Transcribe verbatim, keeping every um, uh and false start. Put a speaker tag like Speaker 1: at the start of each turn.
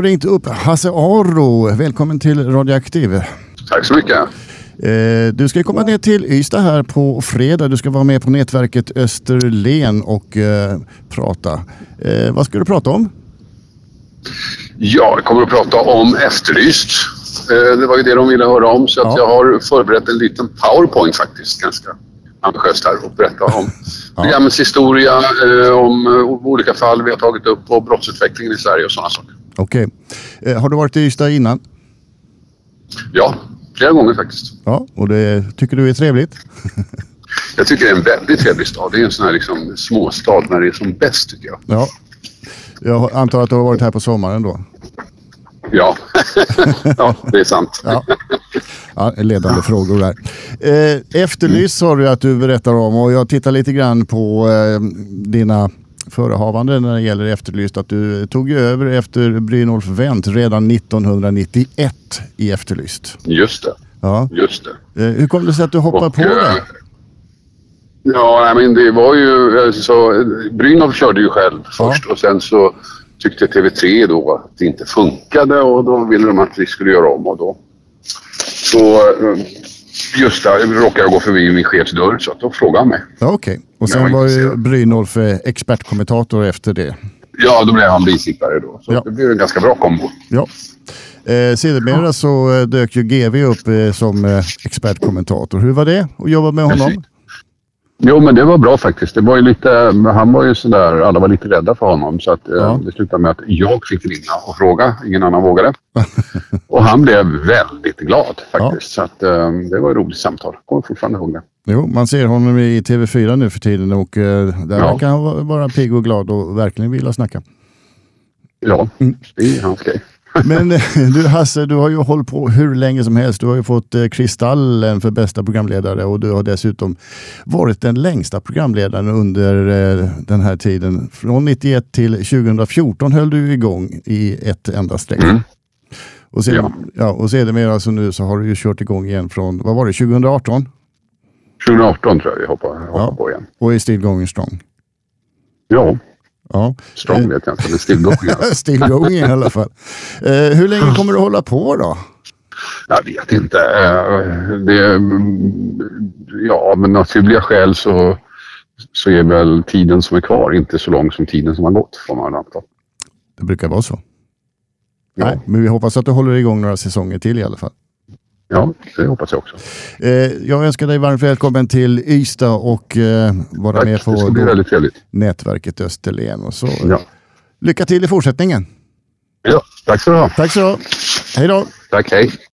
Speaker 1: har ringt upp Hasse Aro. Välkommen till Radioaktiv.
Speaker 2: Tack så mycket.
Speaker 1: Eh, du ska komma ner till Ystad här på fredag. Du ska vara med på nätverket Österlen och eh, prata. Eh, vad ska du prata om?
Speaker 2: Ja, jag kommer att prata om Efterlyst. Eh, det var ju det de ville höra om, så att ja. jag har förberett en liten PowerPoint faktiskt, ganska ambitiöst här, och berätta om ja. programmets historia, eh, om uh, olika fall vi har tagit upp och brottsutvecklingen i Sverige och sådana saker.
Speaker 1: Okej. Eh, har du varit i Ystad innan?
Speaker 2: Ja, flera gånger faktiskt.
Speaker 1: Ja, och det tycker du är trevligt?
Speaker 2: Jag tycker det är en väldigt trevlig stad. Det är en sån här liksom småstad när det är som bäst, tycker jag.
Speaker 1: Ja. Jag antar att du har varit här på sommaren då?
Speaker 2: Ja, ja det är sant.
Speaker 1: Ja, ja ledande ja. frågor där. Eh, Efterlyst sa du att du berättar om, och jag tittar lite grann på eh, dina förehavanden när det gäller Efterlyst. Att du tog över efter Brynolf Wendt redan nittonhundranittioett i Efterlyst.
Speaker 2: Just det.
Speaker 1: Ja.
Speaker 2: Just det.
Speaker 1: Eh, hur kom det sig att du hoppade och, på det?
Speaker 2: Ja, men det var ju... Så, Brynolf körde ju själv först, ja. och sen så tyckte T V tre då att det inte funkade, och då ville de att vi skulle göra om, och då så just där råkade jag gå förbi min chefsdörr, så att då frågade han mig.
Speaker 1: Ja, okej. Okay. Och sen var, var ju Brynolf expertkommentator efter det.
Speaker 2: Ja, då blev han bisittare då. Så ja. det blev en ganska bra kombo.
Speaker 1: Ja. Eh, sedermera ja. så dök ju G V upp eh, som eh, expertkommentator. Hur var det att jobba med honom?
Speaker 2: Precis. Jo, men det var bra faktiskt. Det var ju lite, han var ju sådär, alla var lite rädda för honom, så att ja. det slutade med att jag fick ringa och fråga, ingen annan vågade. Och han blev väldigt glad faktiskt, ja. så att det var ett roligt samtal. Jag kommer fortfarande ihåg det.
Speaker 1: Jo, man ser honom i T V fyra nu för tiden, och där ja. kan han vara pigg och glad och verkligen vilja snacka.
Speaker 2: Ja, det är hans grej.
Speaker 1: Men du Hasse, du har ju hållit på hur länge som helst. Du har ju fått Kristallen för bästa programledare, och du har dessutom varit den längsta programledaren under den här tiden. Från nittioett till tjugohundrafjorton höll du igång i ett enda streck. Mm. Och sen, ja. Ja, och sedermera alltså nu så har du ju kört igång igen från, vad var det, tjugohundraarton?
Speaker 2: tjugohundraarton tror jag vi hoppar, hoppar ja. på igen.
Speaker 1: Och är still going strong.
Speaker 2: Ja.
Speaker 1: Ja.
Speaker 2: Strong vet jag inte, men still going.
Speaker 1: Still going i alla fall. Eh, hur länge kommer du hålla på då?
Speaker 2: Jag vet inte. Det, ja, men naturliga skäl så, så är väl tiden som är kvar inte så lång som tiden som har gått, får man anta.
Speaker 1: Det brukar vara så.
Speaker 2: Ja.
Speaker 1: Nej, men vi hoppas att du håller igång några säsonger till i alla fall.
Speaker 2: Ja, det hoppas jag också.
Speaker 1: Eh, jag önskar dig varmt välkommen till Ystad och eh, vara Tack, med på
Speaker 2: det ska bli väldigt trevligt.
Speaker 1: nätverket Österlen. Och så.
Speaker 2: Ja.
Speaker 1: Lycka till i fortsättningen.
Speaker 2: Ja, tack så du ha.
Speaker 1: Tack så du ha. Hej då.
Speaker 2: Tack, hej.